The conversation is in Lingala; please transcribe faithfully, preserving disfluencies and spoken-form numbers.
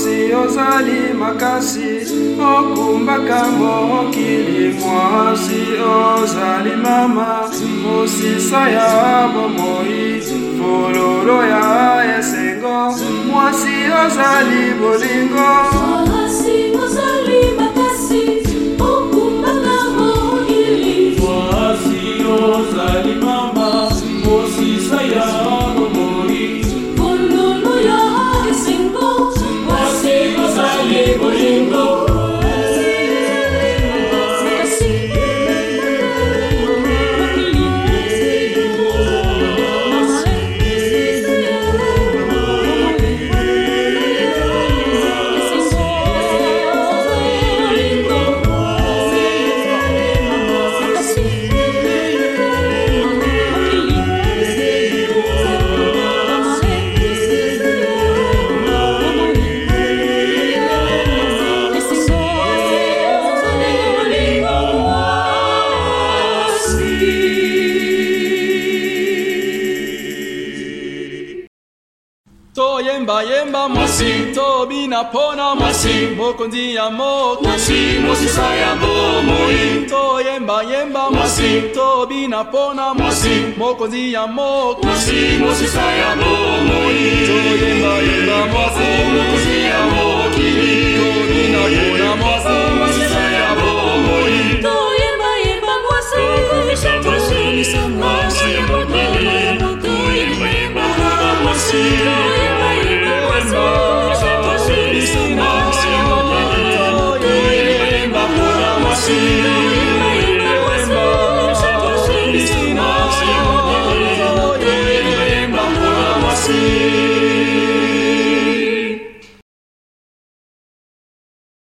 mwasi ozali makasi okumbaka mokili mwasi ozali mama mosisa ya bomoi fololo ya esengo mwasi ozali bolingo mwasi ozali makasi okumbaka mokili mwasi ozali mama mosisa ya bomoi fololo ya esengo mwasi ozali bolingo Yemba yemba mwasi tobina pona mwasi mokonzi ya moto mwasi mosisa ya bomoi to yemba yemba mwasi tobina pona mwasi mokonzi ya moto mwasi mosisa ya bomoi to yemba yemba mwasi